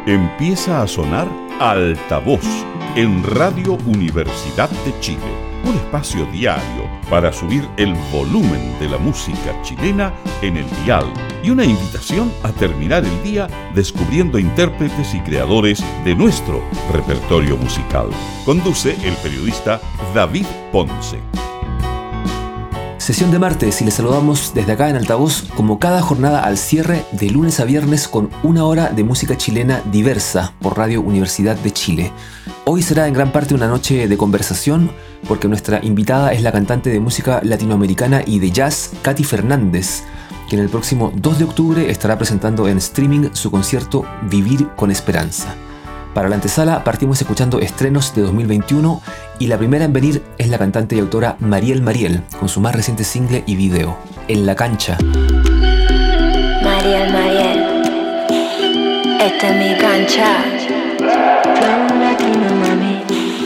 Empieza a sonar Altavoz en Radio Universidad de Chile, un espacio diario para subir el volumen de la música chilena en el dial y una invitación a terminar el día descubriendo intérpretes y creadores de nuestro repertorio musical. Conduce el periodista David Ponce. Sesión de martes y les saludamos desde acá en Altavoz como cada jornada al cierre de lunes a viernes con una hora de música chilena diversa por Radio Universidad de Chile. Hoy será en gran parte una noche de conversación porque nuestra invitada es la cantante de música latinoamericana y de jazz Katy Fernández, quien el próximo 2 de octubre estará presentando en streaming su concierto Vivir con Esperanza. Para la antesala partimos escuchando estrenos de 2021 y la primera en venir es la cantante y autora Mariel Mariel con su más reciente single y video, En la Cancha. Mariel Mariel, esta es mi cancha. Flow latino, mami.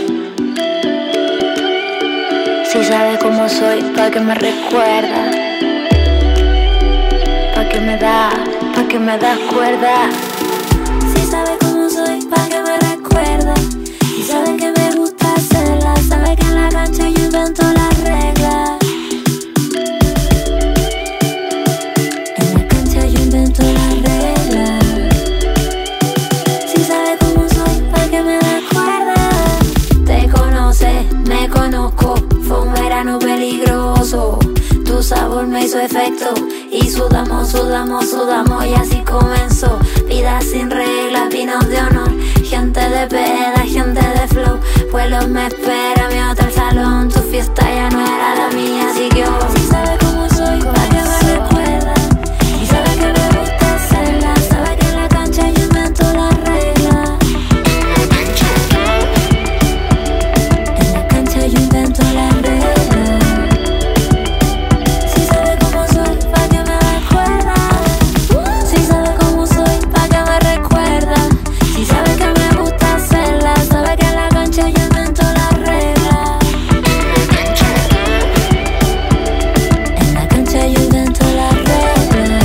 Si sabes cómo soy, pa' que me recuerda, pa' que me das cuerda. Si sabes cómo soy, pa' que me recuerda. Y sabes que me gusta hacerla. Sabes que en la cancha yo invento las reglas. En la cancha yo invento las reglas. Si sabes cómo soy, pa' que me recuerda. Te conoces, me conozco. Fue un verano peligroso. Tu sabor me hizo efecto. Y sudamos, sudamos, sudamos. Y así comenzó. Vida sin reglas, vinos de honor. Gente de peda, gente de flow. Pueblos me espera, mi hotel salón. Tu fiesta ya no era la mía, así que yo. Si sabes cómo soy, pa' que me recuerda. Y sabes que me gusta hacerla. Sabes que en la cancha yo invento las reglas. En la cancha yo invento las reglas. Si sabes cómo soy, pa' que me recuerda. Si sabes cómo soy, pa' que me recuerda. Si sabes que me gusta hacerla. Sabes que en la cancha yo invento las reglas. En la cancha yo invento las reglas.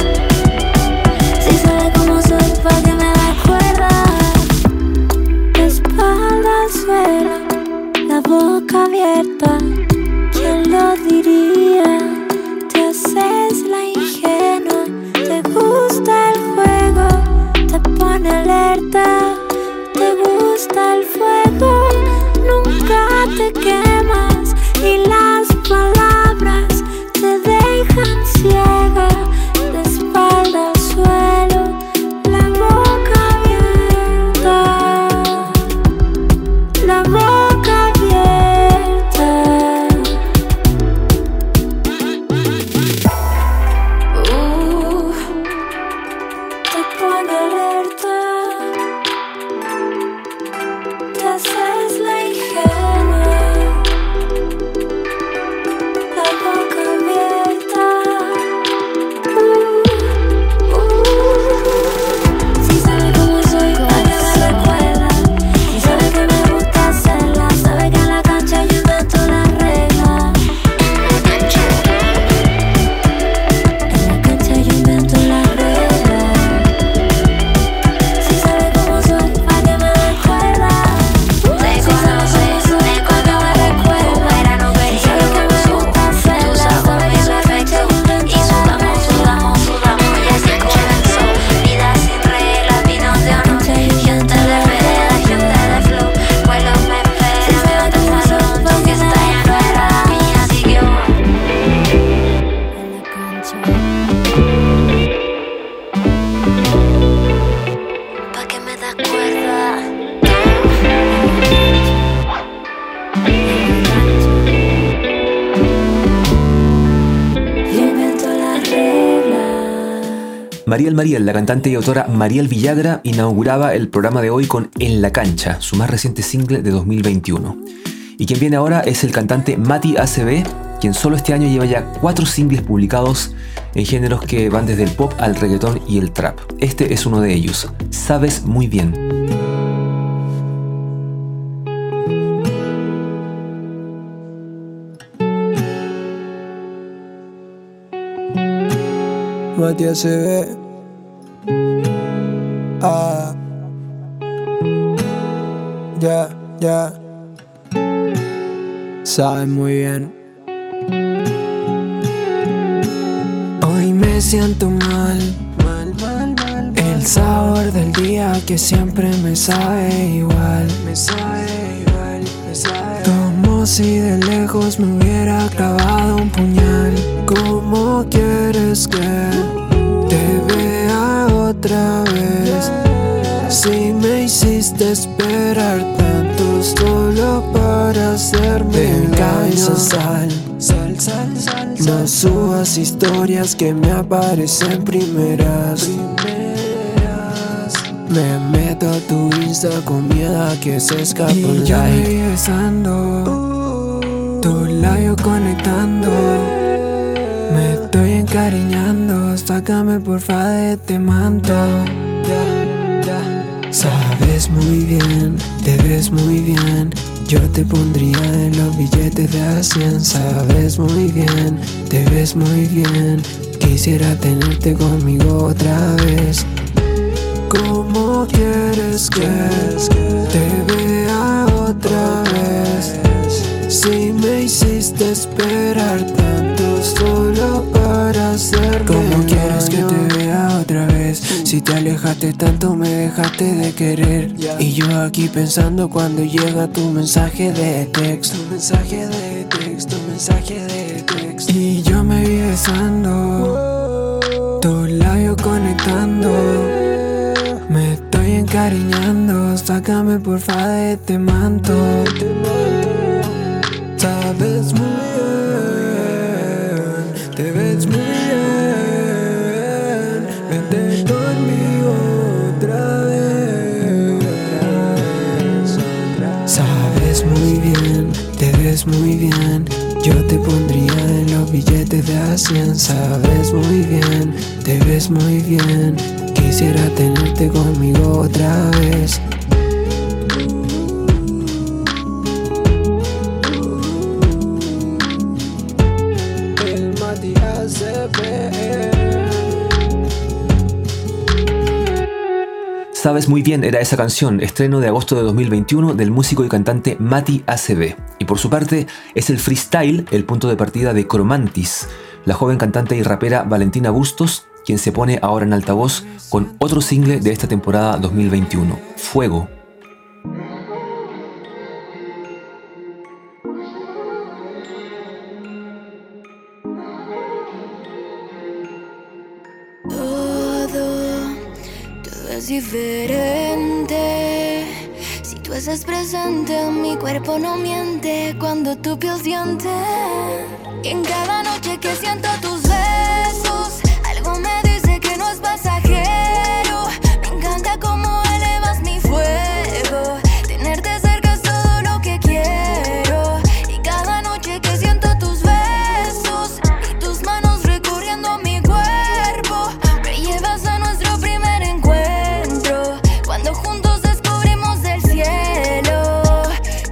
Si sabes cómo soy, pa' que me recuerda. De espalda al suelo, la boca abierta. ¿Quién lo diría? Te haces la ingenua. Te gusta el juego, te pone alerta. Te gusta el fuego, nunca te quemas. Y las palabras te dejan ciega. De espalda al suelo, la boca abierta. La boca abierta. Te pone alerta. Te haces la ingenua. La boca abierta. Si sabes cómo soy, pa' que me recuerda. Si sabes que me gusta hacerla. Sabes que en la cancha yo invento las reglas. En la cancha yo invento las reglas. Si sabes cómo soy, pa' que me recuerda. Te conoces, me recuerda. Un verano peligroso. Tu sabor me hizo efecto. Y sudamos, sudamos, sudamos. Y así comenzó. Vida sin reglas, vinos de honor. Gente de peda, gente de flow. Pueblos me esperan, mi hotel salón. Tu fiesta ya no era la mía, así que yo. En la cancha. Pa' que me das cuerda. Yo invento las reglas. Mariel Mariel, la cantante y autora Mariel Villagra, inauguraba el programa de hoy con En la Cancha, su más reciente single de 2021. Y quien viene ahora es el cantante Mati ACB, quien solo este año lleva ya 4 singles publicados en géneros que van desde el pop al reggaetón y el trap. Este es uno de ellos, Sabes Muy Bien. Mati ACB. ya. Sabes muy bien. Hoy me siento mal. El sabor del día que siempre me sabe igual. Como si de lejos me hubiera clavado un puñal. ¿Cómo quieres que te vea otra vez? Si me hiciste esperar tanto solo para hacerme daño. Sal. No subas historias que me aparecen primeras. Me meto a tu Insta con miedo a que se escape un like. Y yo me besando, tu labio conectando. Me estoy encariñando, sácame porfa de este manto. Sabes muy bien, te ves muy bien. Yo te pondría en los billetes de a 100. Sabes muy bien, te ves muy bien. Quisiera tenerte conmigo otra vez. ¿Cómo quieres que te vea otra vez? Si me hiciste esperar tanto solo para hacerme. ¿Cómo quieres que te vea otra vez? Si te alejaste tanto me dejaste de querer. Y yo aquí pensando cuando llega tu mensaje de texto. Y yo me vi besando, tu labio conectando. Me estoy encariñando, sácame porfa de este manto. Sabes muy bien, te ves muy bien. Vente conmigo otra vez. Sabes muy bien, te ves muy bien. Yo te pondría en los billetes de a 100. Sabes muy bien, te ves muy bien. Quisiera tenerte conmigo otra vez. El Mati ACB. Sabes muy bien era esa canción, estreno de agosto de 2021 del músico y cantante Mati ACB. Y por su parte es el freestyle el punto de partida de Cromantis, la joven cantante y rapera Valentina Bustos, quien se pone ahora en altavoz con otro single de esta temporada 2021, Fuego. Todo es diferente. Si tú estás presente, mi cuerpo no miente cuando tu piel siente. Y en cada noche que siento tus besos, algo me dice que no es pasajero. Me encanta cómo elevas mi fuego. Tenerte cerca es todo lo que quiero. Y cada noche que siento tus besos y tus manos recorriendo mi cuerpo, me llevas a nuestro primer encuentro, cuando juntos descubrimos el cielo.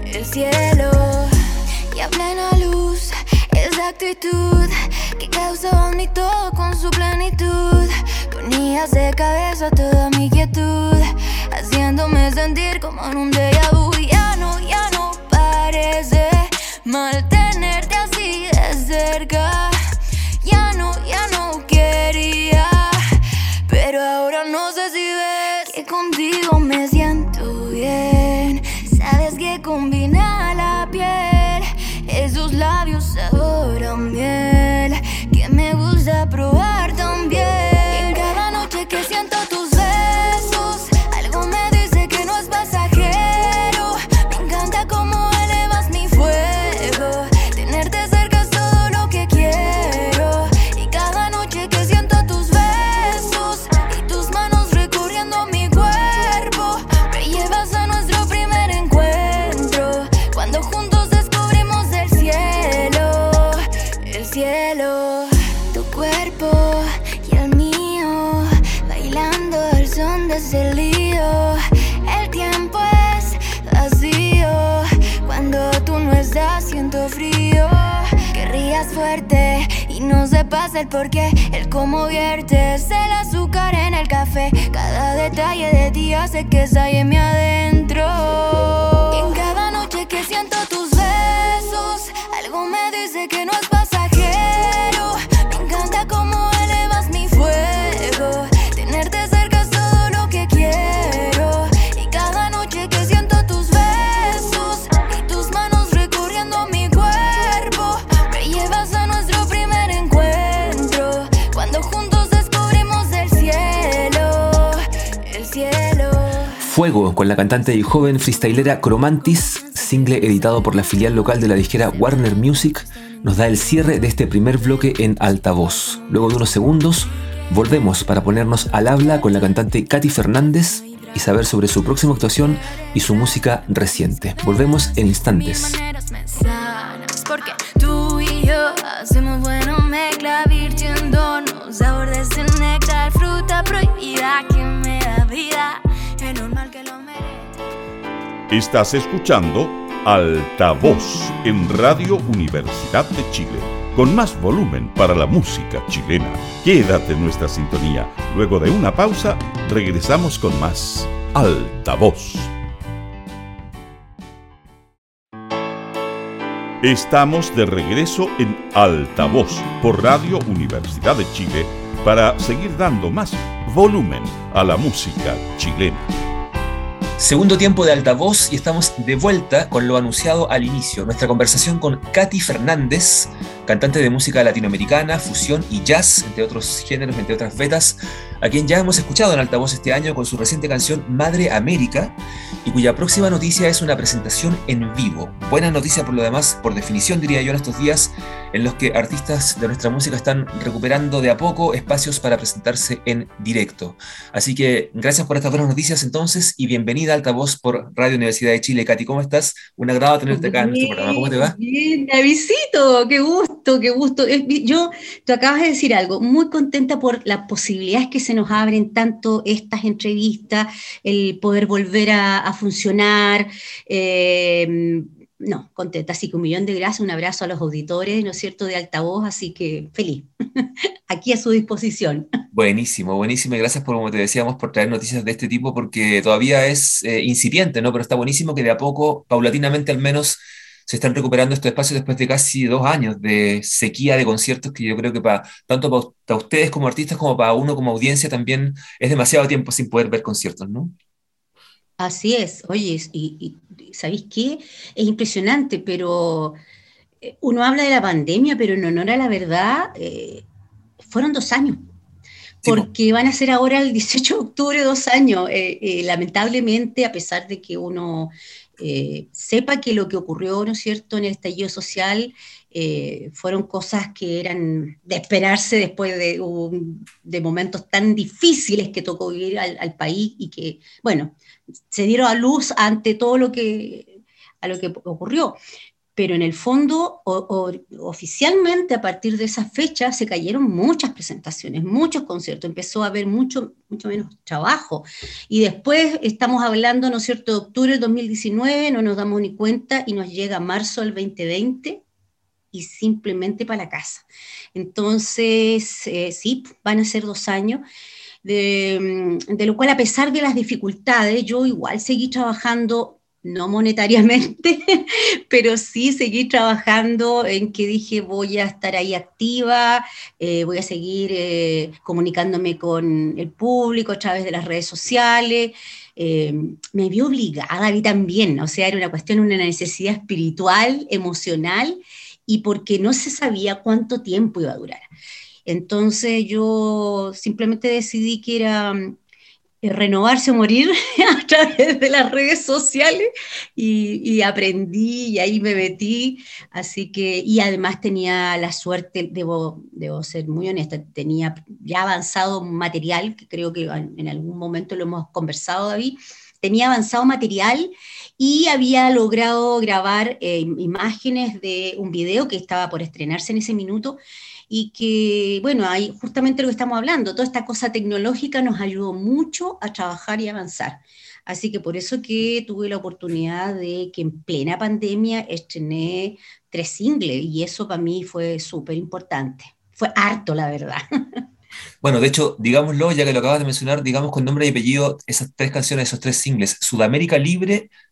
Y a plena luz, esa actitud que causa en mí todo con su plenitud. Ponías de cabeza toda mi quietud, haciéndome sentir como en un déjà vu. Ya no parece mal tenerte así de cerca. Ya no quería, pero ahora no sé si ves que contigo me siento bien. Sabes que combina la piel, esos labios sabor a miel, que me gusta probar también. En cada noche que siento tus besos, algo me dice que no es pasajero. Me encanta cómo elevas mi fuego. Tenerte cerca es todo lo que quiero. Y cada noche que siento tus besos y tus manos recorriendo mi cuerpo, me llevas a nuestro primer encuentro, cuando juntos descubrimos el cielo. Tu cuerpo y el mío, bailando al son de ese lío. El tiempo es vacío, cuando tú no estás siento frío. Querrías fuerte y no sepas el porqué, el cómo viertes el azúcar en el café. Cada detalle de ti hace que estalle en mi adentro. Y en cada noche que siento tus besos, algo me dice que no es pasajero. Me encanta cómo elevas mi fuego. Tenerte cerca es todo lo que quiero. Y cada noche que siento tus besos y tus manos recorriendo mi cuerpo, me llevas a nuestro primer encuentro, cuando juntos descubrimos el cielo, el cielo. Fuego, con la cantante y joven freestylera Cromantis, single editado por la filial local de la disquera Warner Music, nos da el cierre de este primer bloque en altavoz. Luego de unos segundos, volvemos para ponernos al habla con la cantante Katy Fernández y saber sobre su próxima actuación y su música reciente. Volvemos en instantes. Porque tú y yo hacemos buena mezcla, virtiéndonos sabor de ese néctar, fruta prohibida que me da vida. Es normal que lo merezca. Estás escuchando Altavoz en Radio Universidad de Chile, con más volumen para la música chilena. Quédate en nuestra sintonía. Luego de una pausa, regresamos con más Altavoz. Estamos de regreso en Altavoz por Radio Universidad de Chile para seguir dando más volumen a la música chilena. Segundo tiempo de altavoz y estamos de vuelta con lo anunciado al inicio. Nuestra conversación con Katy Fernández, cantante de música latinoamericana, fusión y jazz, entre otros géneros, entre otras vetas, a quien ya hemos escuchado en altavoz este año con su reciente canción Madre América, y cuya próxima noticia es una presentación en vivo. Buena noticia por lo demás, por definición diría yo, en estos días en los que artistas de nuestra música están recuperando de a poco espacios para presentarse en directo. Así que gracias por estas buenas noticias entonces y bienvenida a Altavoz por Radio Universidad de Chile. Katy, ¿cómo estás? Un agrado tenerte acá en nuestro programa. ¿Cómo te va? Bien, Davidcito, qué gusto, qué gusto. Tú acabas de decir algo, muy contenta por las posibilidades que se nos abren, tanto estas entrevistas, el poder volver a funcionar. No, contenta, así que 1.000.000 de gracias, un abrazo a los auditores, ¿no es cierto?, de Altavoz, así que feliz, aquí a su disposición. Buenísimo, buenísimo, y gracias por, como te decíamos, por traer noticias de este tipo, porque todavía es incipiente, ¿no? Pero está buenísimo que de a poco, paulatinamente al menos, se están recuperando estos espacios después de casi 2 años de sequía de conciertos, que yo creo que tanto para ustedes como artistas como para uno como audiencia también es demasiado tiempo sin poder ver conciertos, ¿no? Así es, oye, y ¿sabéis qué? Es impresionante, pero uno habla de la pandemia, pero en honor a la verdad, fueron 2 años, porque van a ser ahora el 18 de octubre 2 años. Lamentablemente, a pesar de que uno sepa que lo que ocurrió, ¿no es cierto?, en el estallido social, fueron cosas que eran de esperarse después de momentos tan difíciles que tocó vivir al país y que, bueno, se dieron a luz ante todo lo que ocurrió. Pero en el fondo, oficialmente, a partir de esa fecha, se cayeron muchas presentaciones, muchos conciertos, empezó a haber mucho menos trabajo. Y después estamos hablando, ¿no es cierto?, de octubre del 2019, no nos damos ni cuenta, y nos llega marzo del 2020, y simplemente para la casa. Entonces, sí, van a ser 2 años, de lo cual, a pesar de las dificultades, yo igual seguí trabajando, no monetariamente, pero sí seguí trabajando en que dije voy a estar ahí activa, voy a seguir comunicándome con el público a través de las redes sociales. Me vi obligada a mí también, o sea, era una cuestión, una necesidad espiritual, emocional, y porque no se sabía cuánto tiempo iba a durar. Entonces yo simplemente decidí que era renovarse o morir a través de las redes sociales, y aprendí y ahí me metí, así que, y además tenía la suerte, debo ser muy honesta, tenía ya avanzado material, que creo que en algún momento lo hemos conversado, David, tenía avanzado material y había logrado grabar imágenes de un video que estaba por estrenarse en ese minuto, y que, bueno, ahí justamente lo que estamos hablando, toda esta cosa tecnológica nos ayudó mucho a trabajar y avanzar. Así que por eso que tuve la oportunidad de que en plena pandemia estrené 3 singles, y eso para mí fue súper importante. Fue harto, la verdad. Bueno, de hecho, digámoslo, ya que lo acabas de mencionar, digamos con nombre y apellido esas 3 canciones, esos 3 singles: Sudamérica Libre,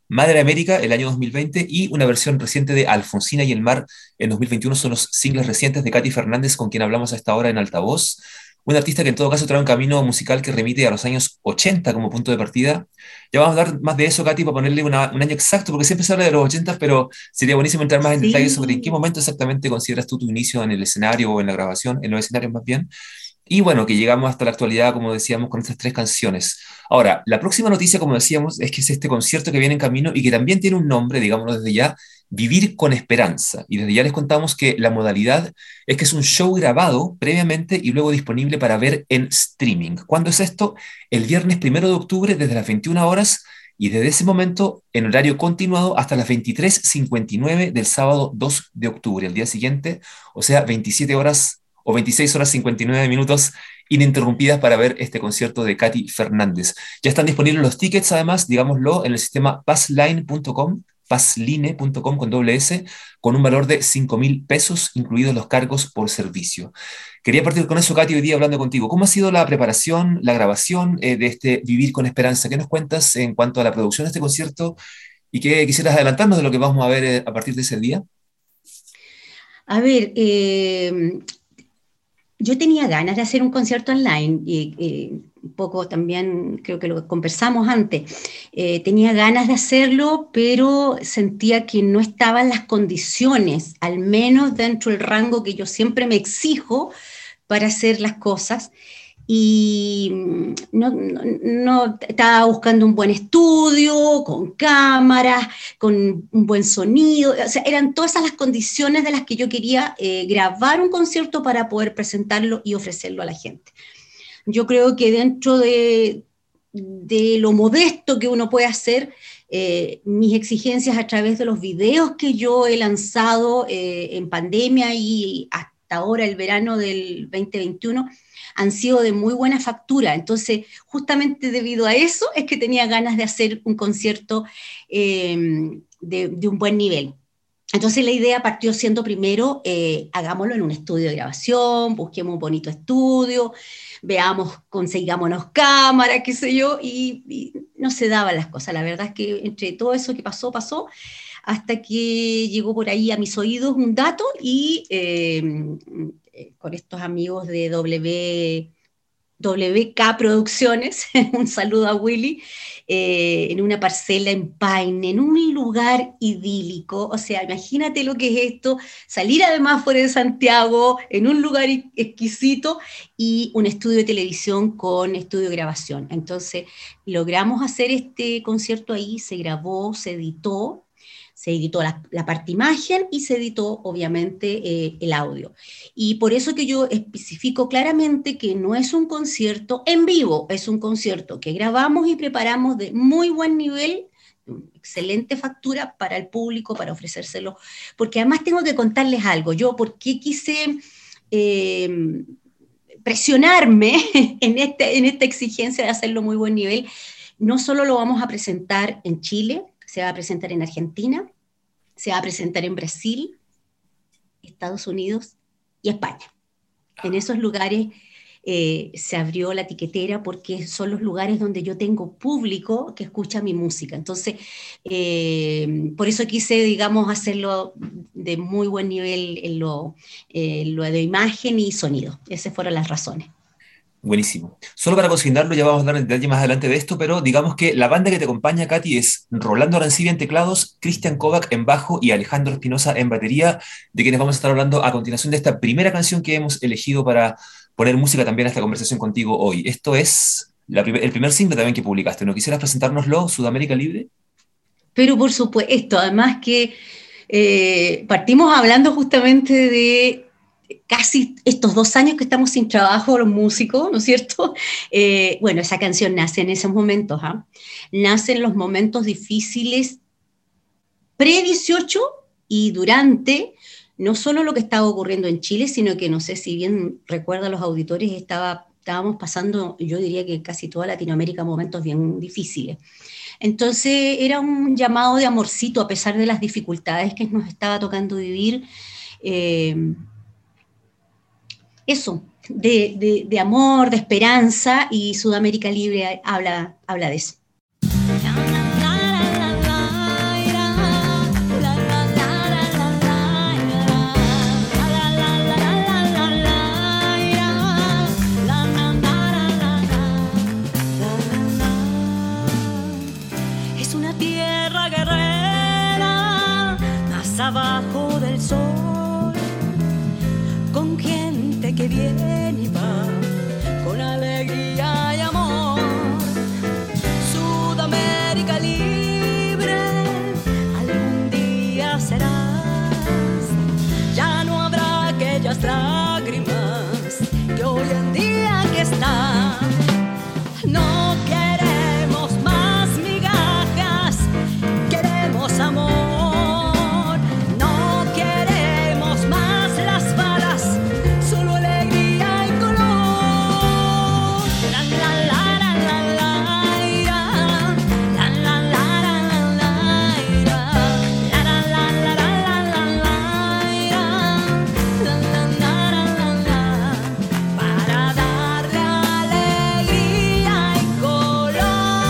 Madre América, el año 2020, y una versión reciente de Alfonsina y el mar en 2021. Son los singles recientes de Katy Fernández, con quien hablamos a esta hora en Altavoz. Un artista que en todo caso trae un camino musical que remite a los años 80 como punto de partida. Ya vamos a hablar más de eso, Katy, para ponerle un año exacto, porque siempre se habla de los 80, pero sería buenísimo entrar más en detalle sobre en qué momento exactamente consideras tú tu inicio en el escenario o en la grabación, en los escenarios más bien. Y bueno, que llegamos hasta la actualidad, como decíamos, con estas 3 canciones. Ahora, la próxima noticia, como decíamos, es que es este concierto que viene en camino y que también tiene un nombre, digámoslo desde ya, Vivir con Esperanza. Y desde ya les contamos que la modalidad es que es un show grabado previamente y luego disponible para ver en streaming. ¿Cuándo es esto? El viernes 1 de octubre desde las 21 horas y desde ese momento en horario continuado hasta las 23:59 del sábado 2 de octubre, el día siguiente, o sea, 27 horas o 26 horas 59 minutos ininterrumpidas para ver este concierto de Katy Fernández. Ya están disponibles los tickets, además, digámoslo, en el sistema passline.com con doble S, con un valor de 5.000 pesos, incluidos los cargos por servicio. Quería partir con eso, Katy, hoy día hablando contigo. ¿Cómo ha sido la preparación, la grabación de este Vivir con Esperanza? ¿Qué nos cuentas en cuanto a la producción de este concierto? ¿Y qué quisieras adelantarnos de lo que vamos a ver a partir de ese día? A ver, yo tenía ganas de hacer un concierto online, un poco también creo que lo conversamos antes. Tenía ganas de hacerlo, pero sentía que no estaban las condiciones, al menos dentro del rango que yo siempre me exijo para hacer las cosas. Y no estaba buscando un buen estudio, con cámaras, con un buen sonido, o sea, eran todas esas las condiciones de las que yo quería grabar un concierto para poder presentarlo y ofrecerlo a la gente. Yo creo que dentro de lo modesto que uno puede hacer, mis exigencias a través de los videos que yo he lanzado en pandemia y hasta ahora el verano del 2021, han sido de muy buena factura. Entonces, justamente debido a eso es que tenía ganas de hacer un concierto de un buen nivel. Entonces la idea partió siendo primero, hagámoslo en un estudio de grabación, busquemos un bonito estudio, veamos, consigámonos cámaras, qué sé yo, y no se daban las cosas. La verdad es que entre todo eso que pasó, hasta que llegó por ahí a mis oídos un dato y con estos amigos de WK Producciones, un saludo a Willy, en una parcela en Paine, en un lugar idílico. O sea, imagínate lo que es esto, salir además fuera de Santiago, en un lugar exquisito, y un estudio de televisión con estudio de grabación. Entonces, logramos hacer este concierto ahí, se grabó, se editó la parte imagen y se editó obviamente el audio. Y por eso que yo especifico claramente que no es un concierto en vivo, es un concierto que grabamos y preparamos de muy buen nivel, excelente factura para el público, para ofrecérselo, porque además tengo que contarles algo. Yo, ¿por qué quise presionarme en esta exigencia de hacerlo muy buen nivel? No solo lo vamos a presentar en Chile, se va a presentar en Argentina, se va a presentar en Brasil, Estados Unidos y España. En esos lugares se abrió la tiquetera porque son los lugares donde yo tengo público que escucha mi música. Entonces, por eso quise, digamos, hacerlo de muy buen nivel en lo de imagen y sonido. Esas fueron las razones. Buenísimo. Solo para consignarlo, ya vamos a dar el detalle más adelante de esto, pero digamos que la banda que te acompaña, Katy, es Rolando Arancibia en teclados, Cristian Kovac en bajo y Alejandro Espinosa en batería, de quienes vamos a estar hablando a continuación de esta primera canción que hemos elegido para poner música también a esta conversación contigo hoy. Esto es el primer single también que publicaste, ¿no quisieras presentárnoslo, Sudamérica Libre? Pero por supuesto, además que partimos hablando justamente de casi estos 2 años que estamos sin trabajo los músicos, ¿no es cierto? Bueno, esa canción nace en esos momentos, nace en los momentos difíciles pre-18 y durante, no solo lo que estaba ocurriendo en Chile, sino que no sé si bien recuerdan los auditores, estábamos pasando, yo diría que casi toda Latinoamérica, momentos bien difíciles. Entonces era un llamado de amorcito a pesar de las dificultades que nos estaba tocando vivir, eso, de amor, de esperanza, y Sudamérica Libre habla de eso. abajo del sol, con gente que viene y va, con alegría y amor. Sudamérica libre, algún día serás. Ya no habrá aquellas lágrimas que hoy en día aquí están. No queremos más migajas, queremos amor. No queremos más las balas, solo alegría y color. La la la la la la ira. La la la la la la ira. La la la la la la la ira. La la la la la la. Para darle alegría y color.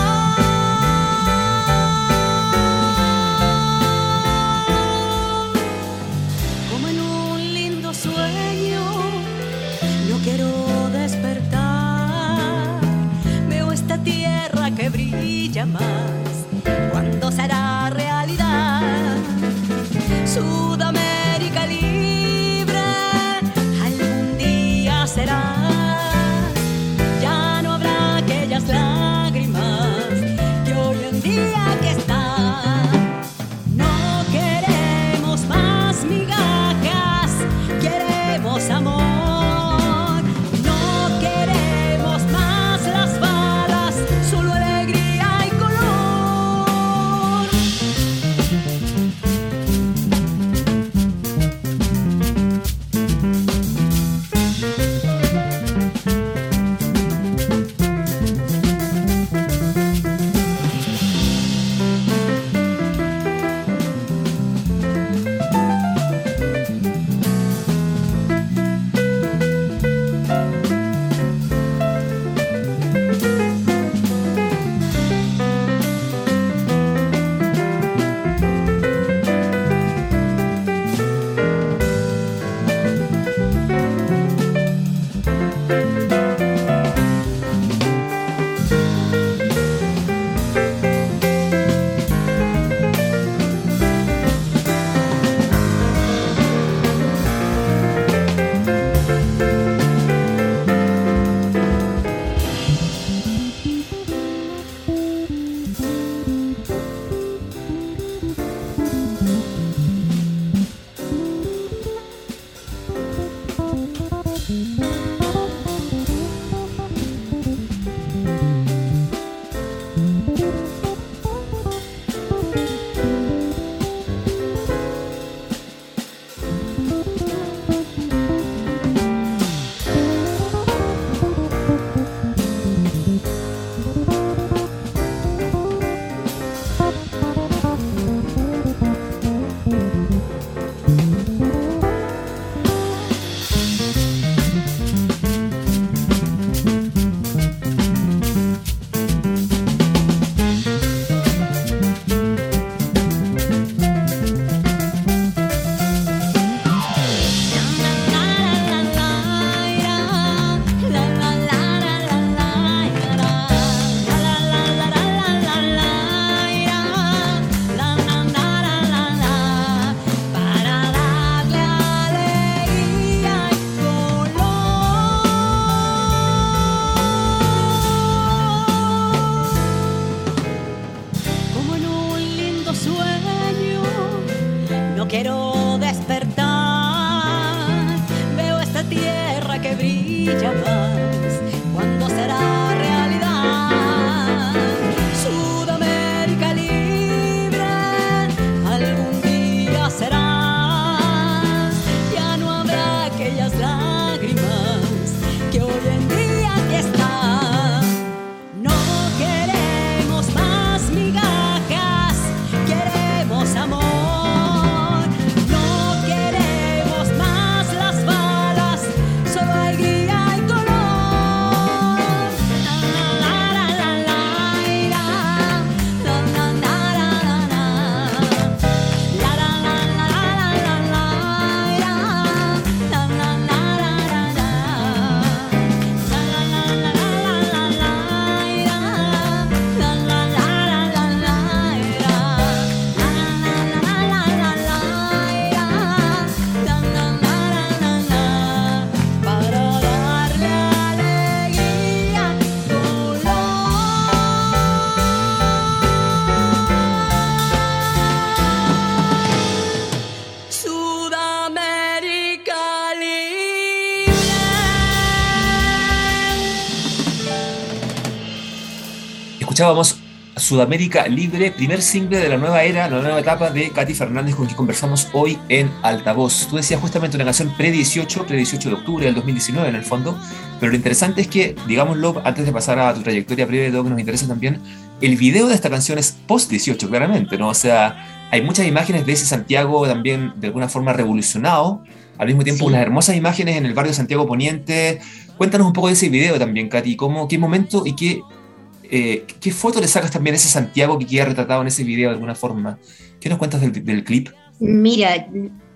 Como en un lindo sueño, no quiero despertar. Veo esta tierra que brilla más. ¿Cuándo será realidad? Sudamérica libre, algún día será. Ya no habrá aquellas lágrimas que hoy en día aquí están. No queremos más migajas, queremos amor. No queremos más las balas, solo alegría y color. Escuchábamos Sudamérica Libre, primer single de la nueva era, la nueva etapa de Katy Fernández, con quien conversamos hoy en Altavoz. Tú decías justamente una canción pre-18 de octubre del 2019 en el fondo, pero lo interesante es que, digámoslo, antes de pasar a tu trayectoria breve, todo que nos interesa también, el video de esta canción es post-18, claramente, ¿no? O sea, hay muchas imágenes de ese Santiago también de alguna forma revolucionado, al mismo tiempo unas hermosas imágenes en el barrio Santiago Poniente. Cuéntanos un poco de ese video también, Katy, qué momento y qué foto le sacas también a ese Santiago que queda retratado en ese video de alguna forma. ¿Qué nos cuentas del clip? Mira,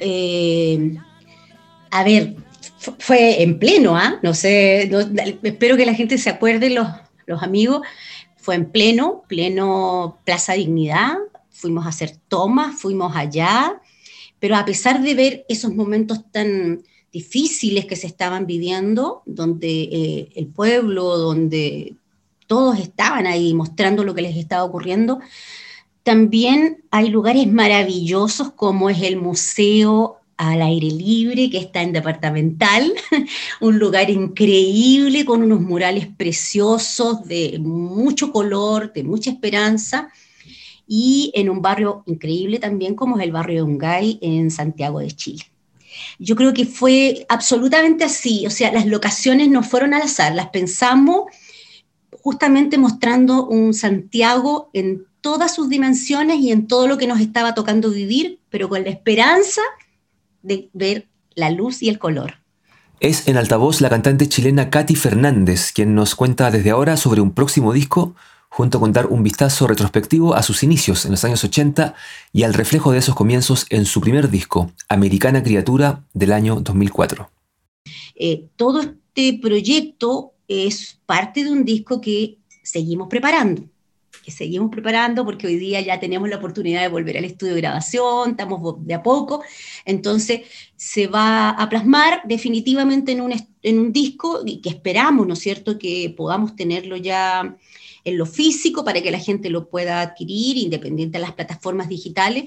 a ver, fue en pleno, no sé, espero que la gente se acuerde, los amigos, fue en pleno Plaza Dignidad, fuimos a hacer tomas, fuimos allá, pero a pesar de ver esos momentos tan difíciles que se estaban viviendo, donde el pueblo, donde todos estaban ahí mostrando lo que les estaba ocurriendo, también hay lugares maravillosos como es el Museo al Aire Libre, que está en Departamental, un lugar increíble con unos murales preciosos de mucho color, de mucha esperanza, y en un barrio increíble también como es el barrio de Ungay en Santiago de Chile. Yo creo que fue absolutamente así, o sea, las locaciones no fueron al azar, las pensamos justamente mostrando un Santiago en todas sus dimensiones y en todo lo que nos estaba tocando vivir, pero con la esperanza de ver la luz y el color. Es en Altavoz la cantante chilena Katy Fernández, quien nos cuenta desde ahora sobre un próximo disco, junto con dar un vistazo retrospectivo a sus inicios en los años 80 y al reflejo de esos comienzos en su primer disco, Americana Criatura, del año 2004. Todo este proyecto es parte de un disco que seguimos preparando porque hoy día ya tenemos la oportunidad de volver al estudio de grabación, estamos de a poco, entonces se va a plasmar definitivamente en un disco y que esperamos, ¿no es cierto?, que podamos tenerlo ya en lo físico para que la gente lo pueda adquirir, independiente de las plataformas digitales,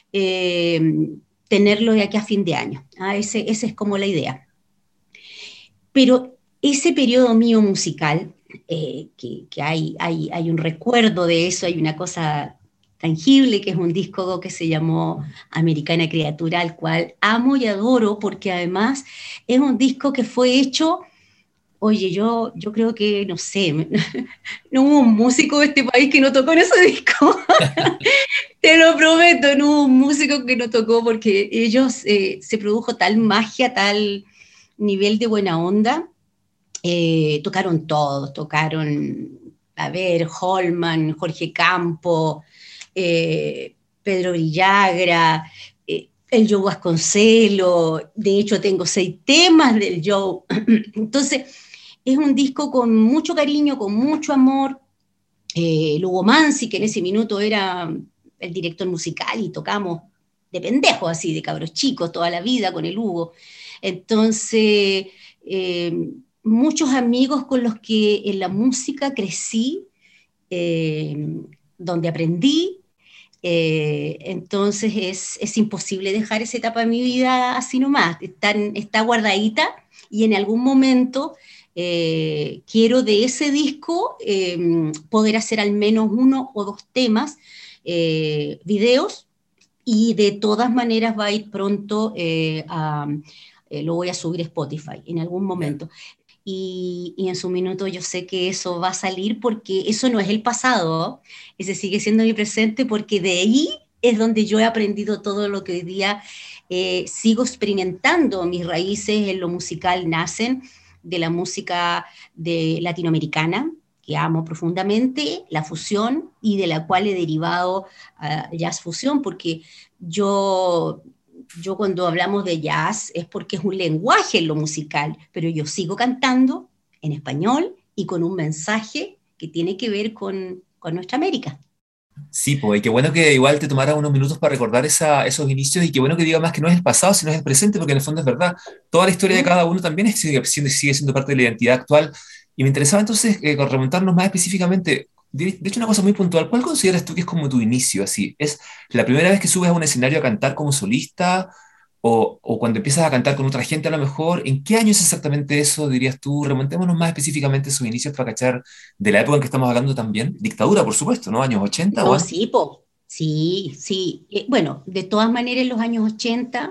tenerlo de aquí a fin de año. Esa es como la idea. Pero ese periodo mío musical, que hay un recuerdo de eso, hay una cosa tangible, que es un disco que se llamó Americana Criatura, al cual amo y adoro, porque además es un disco que fue hecho, oye, yo creo que, no sé, no hubo un músico de este país que no tocó en ese disco, te lo prometo, no hubo un músico que no tocó, porque ellos, se produjo tal magia, tal nivel de buena onda. Tocaron todos, a ver, Holman, Jorge Campo, Pedro Villagra, el Joe Vasconcelo, de hecho tengo 6 temas del Joe, entonces es un disco con mucho cariño, con mucho amor. Lugo Mansi, que en ese minuto era el director musical, y tocamos de pendejos así, de cabros chicos, toda la vida con el Hugo, entonces muchos amigos con los que en la música crecí, donde aprendí, entonces es imposible dejar esa etapa de mi vida así nomás, está guardadita, y en algún momento quiero de ese disco poder hacer al menos 1 o 2 temas, videos, y de todas maneras va a ir pronto lo voy a subir a Spotify en algún momento. Y en su minuto yo sé que eso va a salir, porque eso no es el pasado, ese sigue siendo mi presente, porque de ahí es donde yo he aprendido todo lo que hoy día sigo experimentando. Mis raíces en lo musical nacen de la música latinoamericana, que amo profundamente, la fusión, y de la cual he derivado jazz fusión, porque yo cuando hablamos de jazz es porque es un lenguaje en lo musical, pero yo sigo cantando en español y con un mensaje que tiene que ver con nuestra América. Sí, pues, y qué bueno que igual te tomara unos minutos para recordar esos inicios, y qué bueno que diga más que no es el pasado, sino es el presente, porque en el fondo es verdad. Toda la historia de cada uno también sigue siendo parte de la identidad actual. Y me interesaba entonces remontarnos más específicamente. De hecho, una cosa muy puntual, ¿cuál consideras tú que es como tu inicio? Así, ¿es la primera vez que subes a un escenario a cantar como solista? o cuando empiezas a cantar con otra gente a lo mejor, ¿en qué año es exactamente eso, dirías tú? Remontémonos más específicamente a sus inicios para cachar de la época en que estamos hablando también. Dictadura, por supuesto, ¿no? ¿Años 80 o No, antes? sí, po. Sí, sí. Bueno, de todas maneras, en los años 80,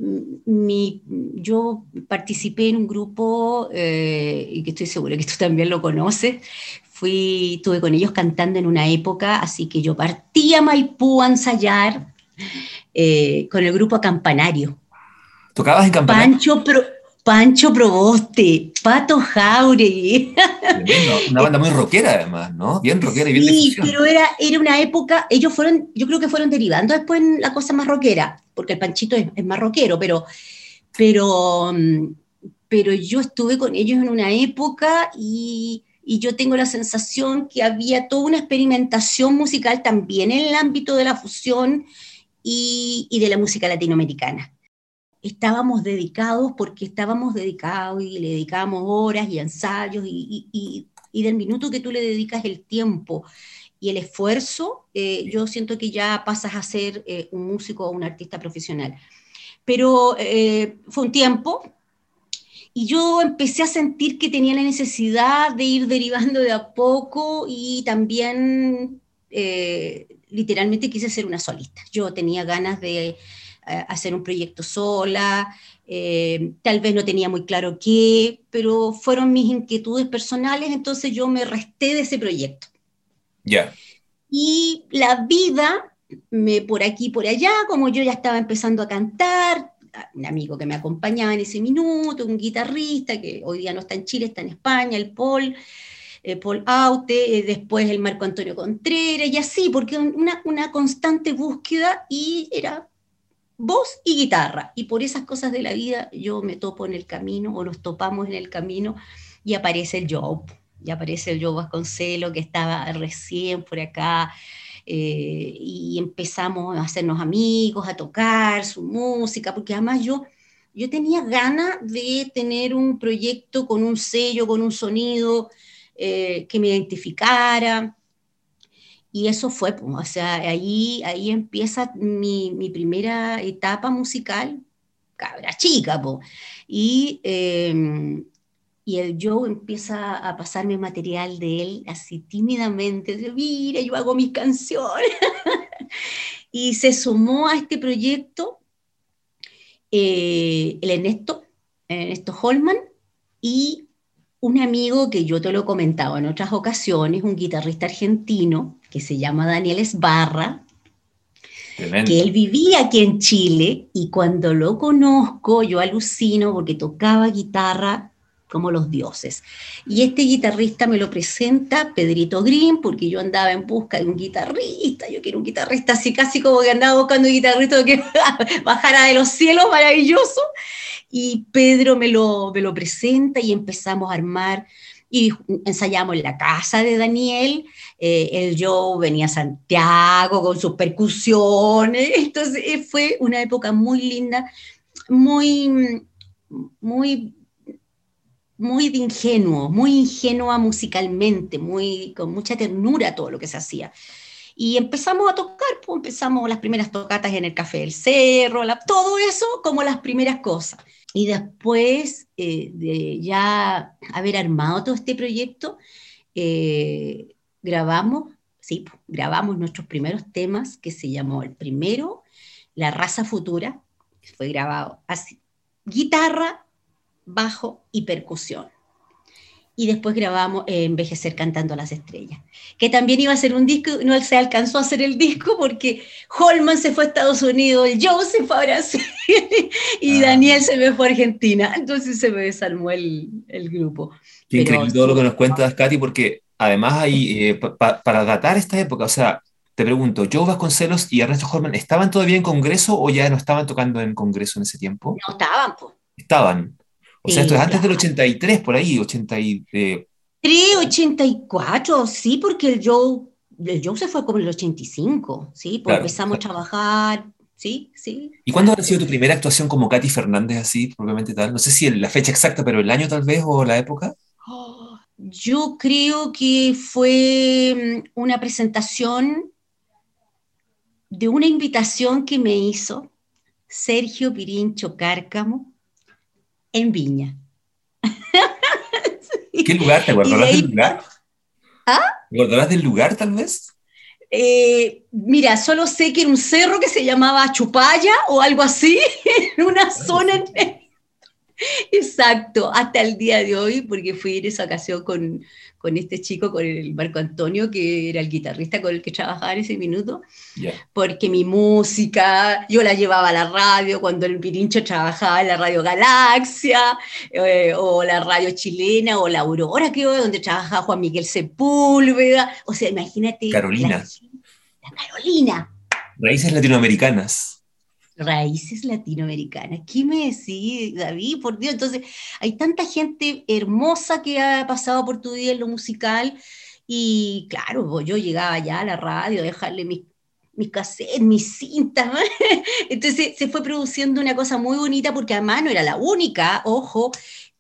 yo participé en un grupo, y que estoy segura que tú también lo conoces. Estuve con ellos cantando en una época, así que yo partí a Maipú a ensayar con el grupo Campanario. ¿Tocabas en campanario? Pancho, Pancho Proboste, Pato Jauregui. Tremendo. Una banda muy rockera además, ¿no? Bien rockera y bien de Sí, fusión. pero era una época, ellos fueron, yo creo que fueron derivando después en la cosa más rockera, porque el Panchito es más rockero, pero, mm, pero yo estuve con ellos en una época y yo tengo la sensación que había toda una experimentación musical también en el ámbito de la fusión y de la música latinoamericana. Estábamos dedicados porque estábamos dedicados y le dedicábamos horas y ensayos y del minuto que tú le dedicas el tiempo y el esfuerzo, yo siento que ya pasas a ser un músico o un artista profesional. Pero fue un tiempo y yo empecé a sentir que tenía la necesidad de ir derivando de a poco y también literalmente quise ser una solista. Yo tenía ganas de hacer un proyecto sola, tal vez no tenía muy claro qué, pero fueron mis inquietudes personales, entonces yo me resté de ese proyecto. Ya. Y la vida, por aquí y por allá, como yo ya estaba empezando a cantar, un amigo que me acompañaba en ese minuto, un guitarrista que hoy día no está en Chile, está en España, el Paul Aute, después el Marco Antonio Contreras, y así, porque una constante búsqueda y era voz y guitarra. Y por esas cosas de la vida yo me topo en el camino, o nos topamos en el camino, y aparece el Joe. Y aparece el Joe Vasconcelo, que estaba recién por acá, y empezamos a hacernos amigos, a tocar su música, porque además yo tenía ganas de tener un proyecto con un sello, con un sonido que me identificara. Y eso fue, pues, o sea, ahí empieza mi primera etapa musical, cabra chica, pues. Y, y el Joe empieza a pasarme material de él así tímidamente, de, mira, yo hago mis canciones. Y se sumó a este proyecto el Ernesto Holman, y un amigo que yo te lo he comentado en otras ocasiones, un guitarrista argentino que se llama Daniel Esbarra, que Tremendo. él vivía aquí en Chile, y cuando lo conozco yo alucino porque tocaba guitarra como los dioses. Y este guitarrista me lo presenta Pedrito Green, porque yo andaba en busca de un guitarrista, yo quiero un guitarrista así, casi como que andaba buscando un guitarrista que bajara de los cielos, maravilloso. Y Pedro me lo presenta y empezamos a armar y ensayamos en la casa de Daniel. El Joe venía a Santiago con sus percusiones, entonces fue una época muy linda, muy, muy, muy ingenua musicalmente, con mucha ternura todo lo que se hacía. Y empezamos a tocar, pues empezamos las primeras tocatas en el Café del Cerro, todo eso como las primeras cosas. Y después de ya haber armado todo este proyecto, grabamos, sí, pues, grabamos nuestros primeros temas, que se llamó el primero, La Raza Futura, que fue grabado así, guitarra, bajo y percusión. Y después grabamos Envejecer cantando a las estrellas, que también iba a ser un disco, no se alcanzó a hacer el disco porque Holman se fue a Estados Unidos, el Joe se fue a Brasil y Ah, Daniel se me fue a Argentina, entonces se me desarmó el grupo. qué Pero increíble todo lo que sí, nos cuentas, Katy, porque además hay, para datar esta época, o sea, te pregunto, ¿Joe Vasconcelos y Ernesto Horman estaban todavía en Congreso o ya no estaban tocando en Congreso en ese tiempo? no estaban, pues. Estaban. O sea, esto es Sí, antes del claro. 83, por ahí, 80 y... 384, sí, porque el Joe se fue como en el 85, sí, pues claro. empezamos a trabajar, sí, sí, ¿Y cuándo ha exacto. sido tu primera actuación como Katy Fernández, así, propiamente tal? No sé si la fecha exacta, pero el año tal vez o la época. Oh, yo creo que fue una presentación de una invitación que me hizo Sergio Pirincho Cárcamo en Viña. ¿Qué lugar? ¿Te Y de acordarás del ahí, lugar? ¿ah? ¿Te acordarás del lugar, tal vez? Mira, solo sé que era un cerro que se llamaba Chupaya o algo así, en una Algo zona así. exacto, hasta el día de hoy, porque fui en esa ocasión con este chico, con el Marco Antonio, que era el guitarrista con el que trabajaba en ese minuto, Ya. porque mi música, yo la llevaba a la radio cuando el Pirincho trabajaba en la Radio Galaxia, o la radio chilena, o la Aurora, que donde trabajaba Juan Miguel Sepúlveda, o sea, imagínate Carolina. la Carolina. Raíces latinoamericanas. Raíces latinoamericanas. ¿Qué me decís, David? Por Dios, entonces hay tanta gente hermosa que ha pasado por tu vida en lo musical y claro, pues, yo llegaba ya a la radio a dejarle mis cassettes, mis cintas, ¿no? Entonces se fue produciendo una cosa muy bonita porque además no era la única, ojo,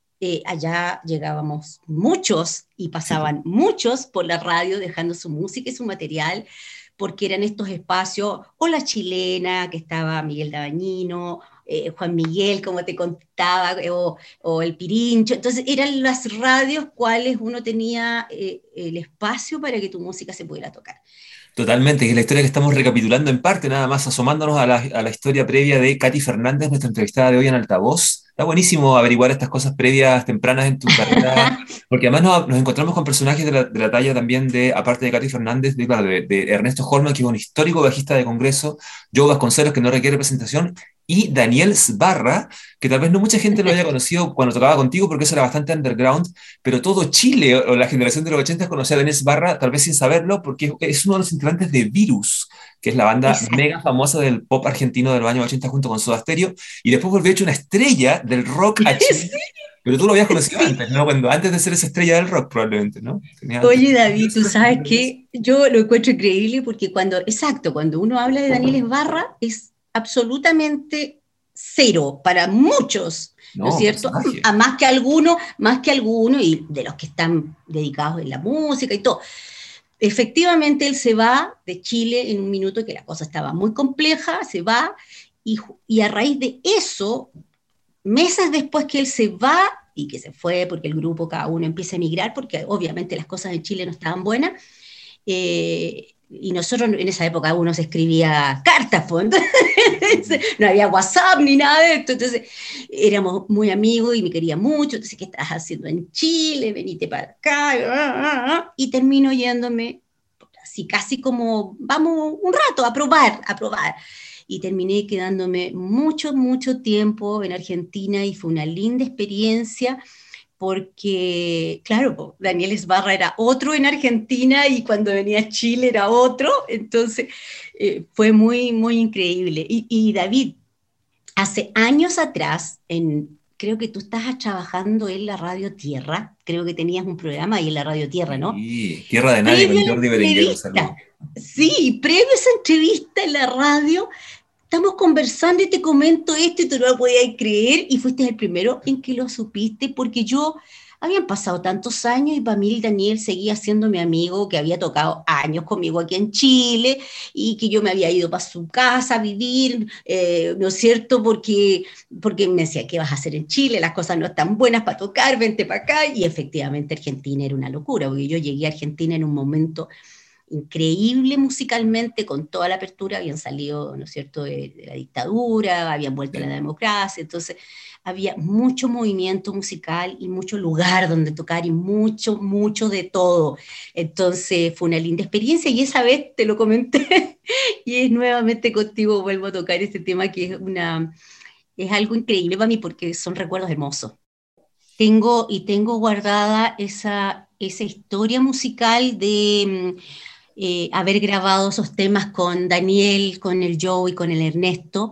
allá llegábamos muchos y Sí. pasaban muchos por la radio dejando su música y su material, porque eran estos espacios, o la chilena, que estaba Miguel Dabañino, Juan Miguel, como te contaba, o el Pirincho, entonces eran las radios cuales uno tenía el espacio para que tu música se pudiera tocar. Totalmente, que es la historia que estamos recapitulando en parte, nada más asomándonos a la historia previa de Katy Fernández, nuestra entrevistada de hoy en Altavoz. Está buenísimo averiguar estas cosas previas, tempranas en tu carrera, porque además nos encontramos con personajes de la talla también de, aparte de Katy Fernández, de Ernesto Holman, que es un histórico bajista de Congreso, Joe Vasconcelos, que no requiere presentación, y Daniel Sbarra, que tal vez no mucha gente lo haya conocido cuando tocaba contigo, porque eso era bastante underground, pero todo Chile o la generación de los 80 conocía a Daniel Sbarra, tal vez sin saberlo, porque es uno de los integrantes de Virus, que es la banda Exacto. mega famosa del pop argentino de los años 80 junto con Soda Stereo, y después volvió hecho una estrella del rock a Chile. Pero tú lo habías conocido Sí. antes, ¿no? Antes de ser esa estrella del rock, probablemente, ¿no? Oye, David, tú sabes que yo lo encuentro increíble porque cuando uno habla de Daniel Esbarra, es absolutamente cero para muchos, ¿no es cierto? A más que alguno, y de los que están dedicados en la música y todo. Efectivamente, él se va de Chile en un minuto que la cosa estaba muy compleja, se va, y a raíz de eso, meses después que él se va, y que se fue porque el grupo cada uno empieza a emigrar, porque obviamente las cosas en Chile no estaban buenas, y nosotros en esa época uno se escribía cartas, pues, entonces, no había WhatsApp ni nada de esto, entonces éramos muy amigos y me quería mucho, entonces, ¿qué estás haciendo en Chile? Venite para acá, y termino yéndome, así casi como, vamos un rato a probar, y terminé quedándome mucho tiempo en Argentina y fue una linda experiencia porque, claro, Daniel Esbarra era otro en Argentina y cuando venía a Chile era otro, entonces fue muy increíble. Y David, hace años atrás, creo que tú estabas trabajando en la Radio Tierra, creo que tenías un programa ahí en la Radio Tierra, ¿no? Sí, Tierra de Nadie con Jordi Berenguer, un saludo. Sí, previo a esa entrevista en la radio, estamos conversando y te comento esto y tú no lo podías creer y fuiste el primero en que lo supiste porque habían pasado tantos años y para mí el Daniel seguía siendo mi amigo que había tocado años conmigo aquí en Chile y que yo me había ido para su casa a vivir, ¿no es cierto? Porque me decía, ¿qué vas a hacer en Chile? Las cosas no están buenas para tocar, vente para acá. Y efectivamente Argentina era una locura porque yo llegué a Argentina en un momento increíble musicalmente, con toda la apertura, habían salido, ¿no es cierto?, de la dictadura, habían vuelto a la democracia, entonces había mucho movimiento musical y mucho lugar donde tocar y mucho de todo. Entonces fue una linda experiencia y esa vez te lo comenté y es nuevamente contigo vuelvo a tocar este tema que es algo increíble para mí porque son recuerdos hermosos. Tengo guardada esa historia musical de haber grabado esos temas con Daniel, con el Joe y con el Ernesto,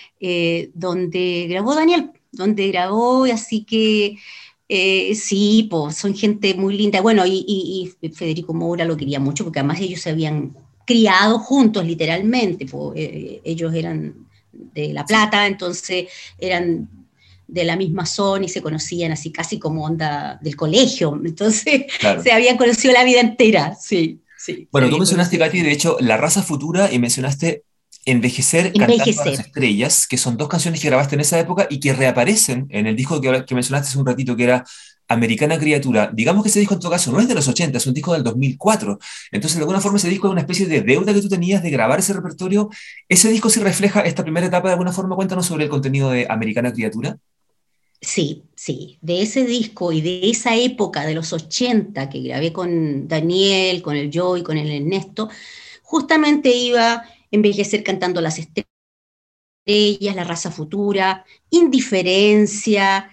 donde grabó, así que sí, son gente muy linda. Bueno, y Federico Moura lo quería mucho, porque además ellos se habían criado juntos, literalmente, ellos eran de La Plata, entonces eran de la misma zona y se conocían así casi como onda del colegio, entonces claro, se habían conocido la vida entera, sí. Bueno, tú mencionaste, Katy, de hecho, La Raza Futura y mencionaste Envejecer cantando a las Envejecer. estrellas, que son dos canciones que grabaste en esa época y que reaparecen en el disco que mencionaste hace un ratito, que era Americana Criatura. Digamos que ese disco en todo caso no es de los 80, es un disco del 2004. Entonces, de alguna forma, ese disco es una especie de deuda que tú tenías de grabar ese repertorio. ¿Ese disco sí refleja esta primera etapa de alguna forma? Cuéntanos sobre el contenido de Americana Criatura. Sí, sí, de ese disco y de esa época de los 80 que grabé con Daniel, con el Joey, con el Ernesto, justamente iba Envejecer cantando las estrellas, La raza futura, Indiferencia,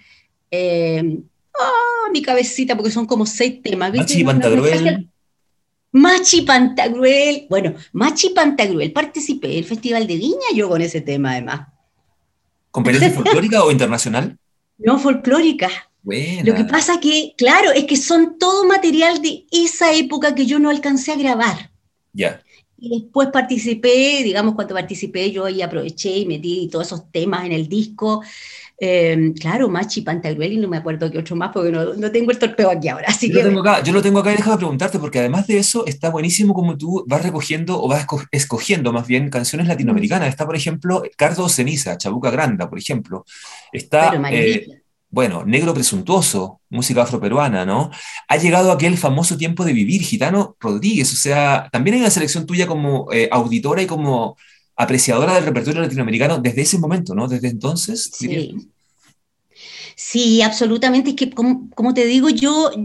mi cabecita, porque son como 6 temas, ¿viste? Machi y No, no, Pantagruel. Machi Pantagruel, bueno, Machi Pantagruel, participé del Festival de Viña yo con ese tema además, ¿Competencia folclórica o internacional? no folclórica. Lo que Buena. pasa que, claro, es que son todo material de esa época que yo no alcancé a grabar. Ya. Y después participé, digamos, cuando participé yo ahí aproveché y metí todos esos temas en el disco. Claro, Machi Pantagruel y no me acuerdo qué otro más porque no tengo el torpeo aquí ahora. Así Yo lo que tengo acá, yo lo tengo acá y déjame preguntarte, porque además de eso, está buenísimo como tú vas recogiendo o vas escogiendo más bien canciones latinoamericanas. Está, por ejemplo, Cardo Ceniza, Chabuca Granda, por ejemplo. pero Está, maravilla. bueno, Negro Presuntuoso, música afroperuana, ¿no? Ha llegado aquel famoso Tiempo de Vivir, Gitano Rodríguez. O sea, también hay una selección tuya como auditora y como apreciadora del repertorio latinoamericano desde ese momento, ¿no? Desde entonces, dirías tú. Sí, sí, absolutamente. Es que, como te digo,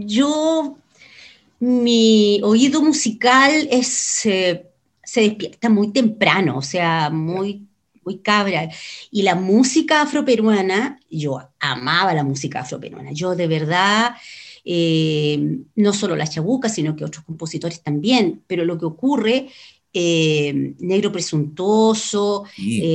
mi oído musical se despierta muy temprano, o sea, muy cabra. Y la música afroperuana, yo amaba la música afroperuana. Yo de verdad, no solo la chabuca, sino que otros compositores también. Pero lo que ocurre, Negro Presuntuoso, Sí,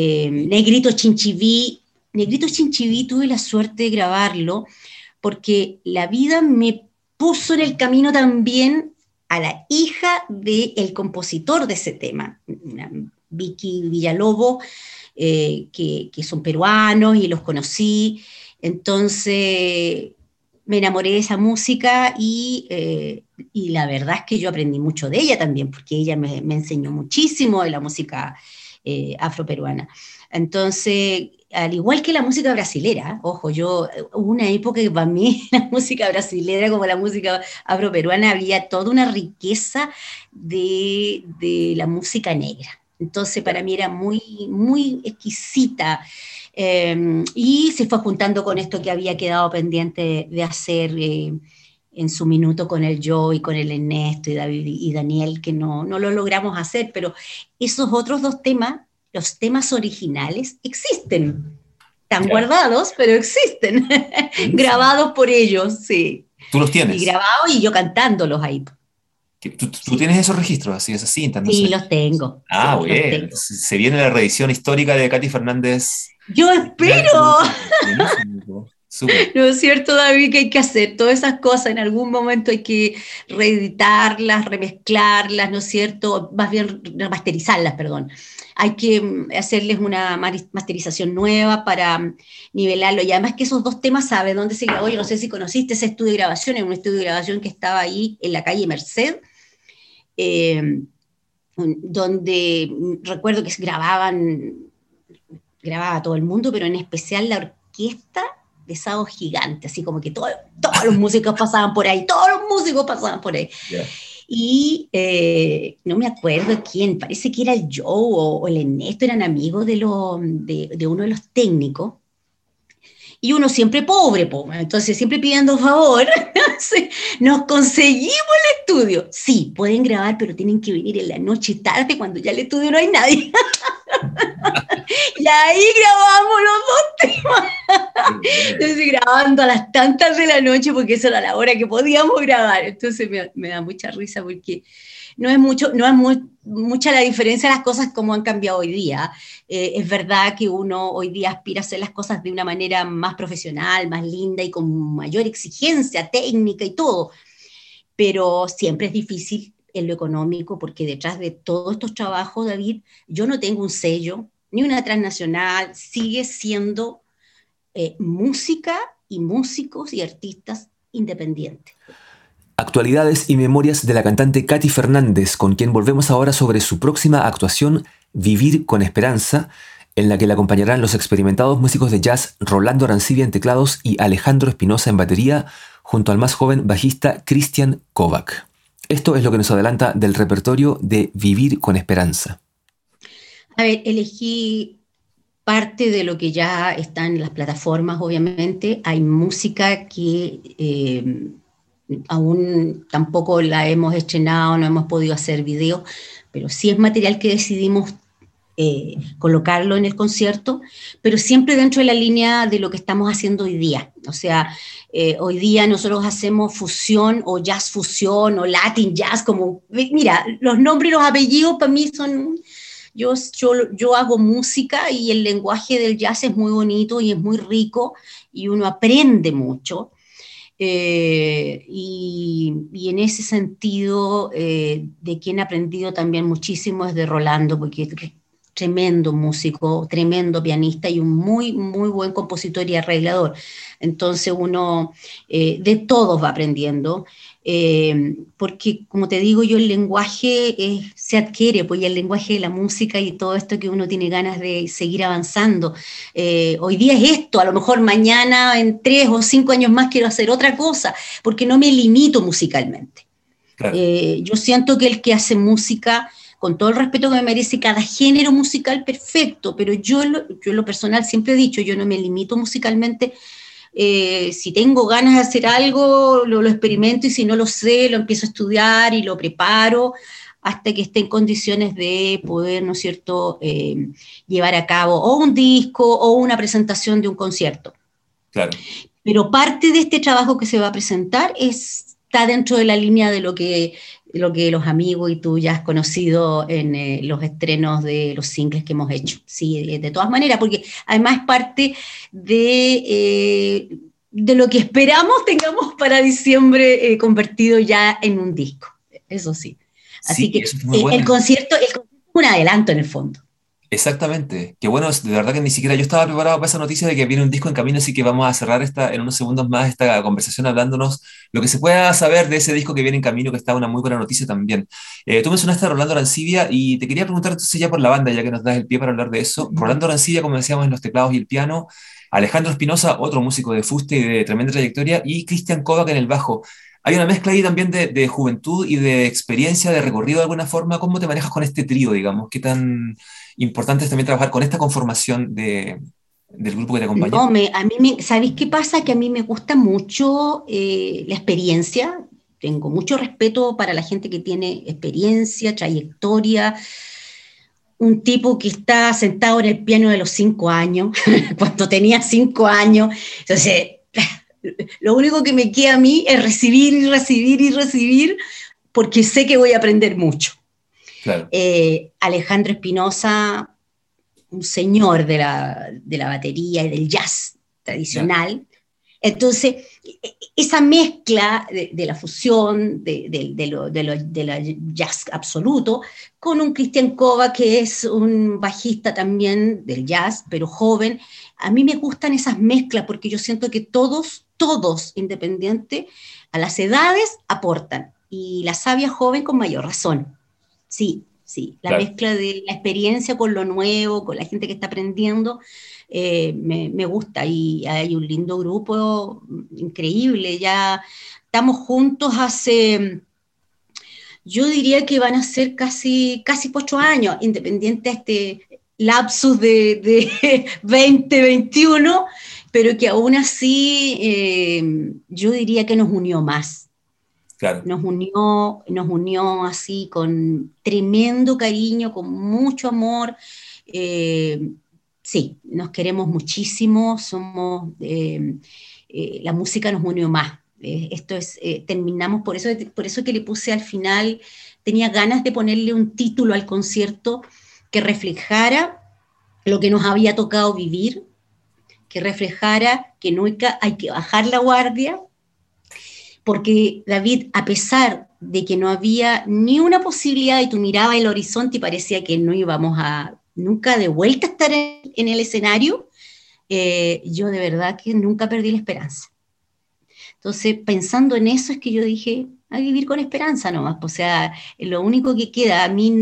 Negrito Chinchiví tuve la suerte de grabarlo porque la vida me puso en el camino también a la hija del compositor de ese tema, una Vicky Villalobos, que son peruanos y los conocí. Entonces me enamoré de esa música y la verdad es que yo aprendí mucho de ella también, porque ella me enseñó muchísimo de la música afroperuana. Entonces, al igual que la música brasilera, ojo, hubo una época que para mí la música brasilera como la música afroperuana había toda una riqueza de la música negra. Entonces para mí era muy, muy exquisita. Y se fue juntando con esto que había quedado pendiente de hacer en su minuto con el Joe y con el Ernesto y David y Daniel, que no lo logramos hacer, pero esos otros 2 temas, los temas originales, existen. Están ya. guardados, pero existen. Buenísimo. Grabados por ellos, sí. Tú los Y tienes. grabados y yo cantándolos ahí. ¿Tú Sí, tienes esos registros, así, esas cintas, no sí, sé? los tengo. Ah, Sí, los bueno. tengo. Entonces, se viene la reedición histórica de Katy Fernández. Yo espero. Buenísimo, po. Súper. ¿No es cierto, David, que hay que hacer todas esas cosas? En algún momento hay que reeditarlas, remezclarlas, ¿no es cierto? Más bien remasterizarlas, perdón. Hay que hacerles una masterización nueva para nivelarlo. Y además que esos 2 temas, ¿sabes dónde se grabó? Yo no sé si conociste ese estudio de grabación, en un estudio de grabación que estaba ahí en la calle Merced, donde recuerdo que grababa todo el mundo, pero en especial la orquesta de Sábado Gigante, así como que todos los músicos pasaban por ahí, todos los músicos pasaban por ahí. Yeah. Y no me acuerdo quién, parece que era el Joe o el Ernesto, eran amigos de uno de los técnicos. Y uno siempre pobre, entonces siempre pidiendo favor, nos conseguimos el estudio. Sí, pueden grabar, pero tienen que venir en la noche tarde cuando ya el estudio no hay nadie. Y ahí grabamos los 2 temas. Entonces grabando a las tantas de la noche porque esa era la hora que podíamos grabar. Entonces me da mucha risa porque no es mucha la diferencia de las cosas como han cambiado hoy día. Es verdad que uno hoy día aspira a hacer las cosas de una manera más profesional, más linda y con mayor exigencia técnica y todo, pero siempre es difícil en lo económico porque detrás de todos estos trabajos, David, yo no tengo un sello, ni una transnacional, sigue siendo música y músicos y artistas independientes. Actualidades y memorias de la cantante Katy Fernández, con quien volvemos ahora sobre su próxima actuación Vivir con Esperanza, en la que le acompañarán los experimentados músicos de jazz Rolando Arancibia en teclados y Alejandro Espinosa en batería, junto al más joven bajista Christian Kovac. Esto es lo que nos adelanta del repertorio de Vivir con Esperanza. A ver, elegí parte de lo que ya está en las plataformas, obviamente. Hay música que aún tampoco la hemos estrenado, no hemos podido hacer video, pero sí es material que decidimos colocarlo en el concierto, pero siempre dentro de la línea de lo que estamos haciendo hoy día. O sea, hoy día nosotros hacemos fusión o jazz fusión o latin jazz, como, mira, los nombres y los apellidos para mí son... Yo hago música y el lenguaje del jazz es muy bonito y es muy rico y uno aprende mucho. Y en ese sentido, de quien he aprendido también muchísimo es de Rolando, porque es tremendo músico, tremendo pianista y un muy, muy buen compositor y arreglador. Entonces uno de todos va aprendiendo, porque como te digo yo, el lenguaje se adquiere, pues y el lenguaje de la música y todo esto que uno tiene ganas de seguir avanzando. Hoy día es esto, a lo mejor mañana en 3 o 5 años más quiero hacer otra cosa, porque no me limito musicalmente. Claro. Yo siento que el que hace música, con todo el respeto que me merece cada género musical, perfecto, pero yo en lo personal siempre he dicho, yo no me limito musicalmente. Si tengo ganas de hacer algo, lo experimento, y si no lo sé, lo empiezo a estudiar y lo preparo hasta que esté en condiciones de poder, ¿no es cierto?, llevar a cabo o un disco o una presentación de un concierto. Claro. Pero parte de este trabajo que se va a presentar está dentro de la línea de lo que los amigos y tú ya has conocido en los estrenos de los singles que hemos hecho. Sí, de todas maneras, porque además es parte de lo que esperamos tengamos para diciembre convertido ya en un disco. Eso sí. Así sí, que el concierto es un adelanto en el fondo. Exactamente. Qué bueno, de verdad que ni siquiera yo estaba preparado para esa noticia de que viene un disco en camino, así que vamos a cerrar en unos segundos más esta conversación hablándonos lo que se pueda saber de ese disco que viene en camino, que está una muy buena noticia también. Tú mencionaste a Rolando Arancibia y te quería preguntar entonces ya por la banda, ya que nos das el pie para hablar de eso. Rolando Arancibia, como decíamos, en los teclados y el piano, Alejandro Espinosa, otro músico de fuste y de tremenda trayectoria, y Christian Kovac en el bajo. Hay una mezcla ahí también de juventud y de experiencia, de recorrido de alguna forma. ¿Cómo te manejas con este trío, digamos? ¿Qué tan importante es también trabajar con esta conformación del grupo que te acompaña? No, ¿sabéis qué pasa? Que a mí me gusta mucho la experiencia. Tengo mucho respeto para la gente que tiene experiencia, trayectoria. Un tipo que está sentado en el piano de los 5 años, cuando tenía 5 años. Entonces, lo único que me queda a mí es recibir y recibir y recibir, porque sé que voy a aprender mucho. Claro. Alejandro Espinosa, un señor de la batería y del jazz tradicional. Yeah. Entonces, esa mezcla de la fusión, de la jazz absoluto, con un Christian Kovac, que es un bajista también del jazz, pero joven. A mí me gustan esas mezclas porque yo siento que todos, independiente a las edades, aportan. Y la sabia joven con mayor razón. Sí, la claro. Mezcla de la experiencia con lo nuevo, con la gente que está aprendiendo, me gusta. Y hay un lindo grupo, increíble. Ya estamos juntos hace, yo diría que van a ser casi 8 años, independiente a este lapsus de 2021, pero que aún así yo diría que nos unió más. Claro. Nos unió así con tremendo cariño, con mucho amor. Sí, nos queremos muchísimo, la música nos unió más. Terminamos, por eso que le puse al final, tenía ganas de ponerle un título al concierto que reflejara lo que nos había tocado vivir, que reflejara que nunca hay que bajar la guardia, porque David, a pesar de que no había ni una posibilidad y tú mirabas el horizonte y parecía que no íbamos a nunca de vuelta a estar en el escenario, yo de verdad que nunca perdí la esperanza. Entonces, pensando en eso es que yo dije, a vivir con esperanza nomás. O sea, lo único que queda, a mí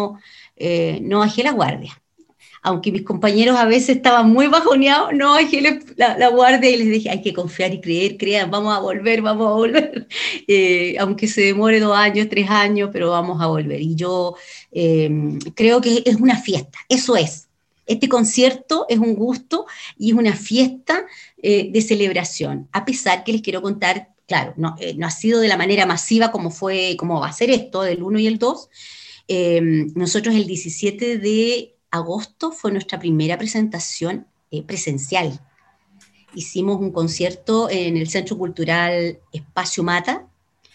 no bajé la guardia. Aunque mis compañeros a veces estaban muy bajoneados, no bajé la guardia y les dije, hay que confiar y creer, crean, vamos a volver, vamos a volver. Aunque se demore 2 años, 3 años, pero vamos a volver. Y yo creo que es una fiesta, eso es. Este concierto es un gusto y es una fiesta de celebración, a pesar que les quiero contar, claro, no ha sido de la manera masiva como va a ser esto, del 1 y el 2. Nosotros el 17 de agosto fue nuestra primera presentación presencial. Hicimos un concierto en el Centro Cultural Espacio Mata,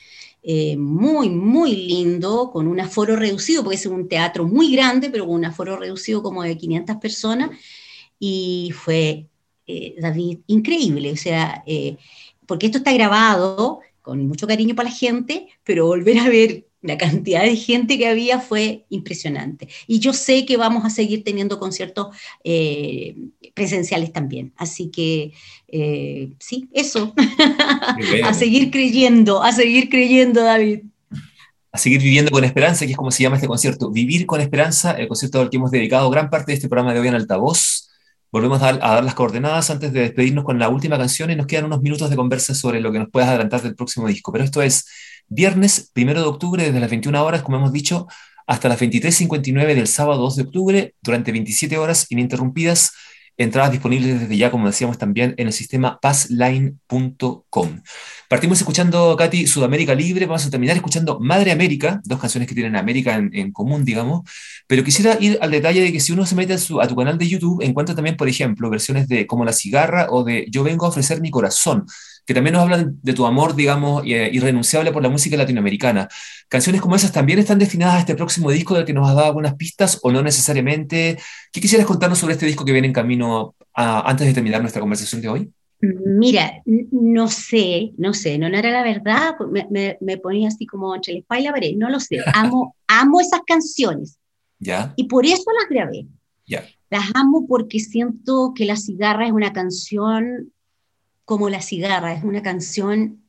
muy, muy lindo, con un aforo reducido, porque es un teatro muy grande, pero con un aforo reducido como de 500 personas, y fue, David, increíble, o sea, porque esto está grabado con mucho cariño para la gente, pero volver a ver la cantidad de gente que había fue impresionante. Y yo sé que vamos a seguir teniendo conciertos presenciales también. Así que, sí, eso. Bueno. A seguir creyendo, David. A seguir viviendo con esperanza, que es como se llama este concierto. Vivir con esperanza, el concierto al que hemos dedicado gran parte de este programa de hoy en Altavoz. Volvemos a dar las coordenadas antes de despedirnos con la última canción y nos quedan unos minutos de conversa sobre lo que nos puedas adelantar del próximo disco. Pero esto es viernes 1 de octubre, desde las 21 horas, como hemos dicho, hasta las 23:59 del sábado 2 de octubre, durante 27 horas ininterrumpidas. Entradas disponibles desde ya, como decíamos también, en el sistema passline.com. Partimos escuchando, Katy, Sudamérica Libre. Vamos a terminar escuchando Madre América, dos canciones que tienen América en común, digamos. Pero quisiera ir al detalle de que si uno se mete a tu canal de YouTube, encuentra también, por ejemplo, versiones de Como la cigarra o de Yo vengo a ofrecer mi corazón, que también nos hablan de tu amor, digamos, irrenunciable por la música latinoamericana. ¿Canciones como esas también están destinadas a este próximo disco del que nos has dado algunas pistas o no necesariamente? ¿Qué quisieras contarnos sobre este disco que viene en camino antes de terminar nuestra conversación de hoy? Mira, no sé, no era la verdad, me ponía así como entre la espalda y la pared, no lo sé, amo esas canciones ¿Ya? y por eso las grabé. ¿Ya? Las amo porque siento que La cigarra es una canción como La cigarra, es una canción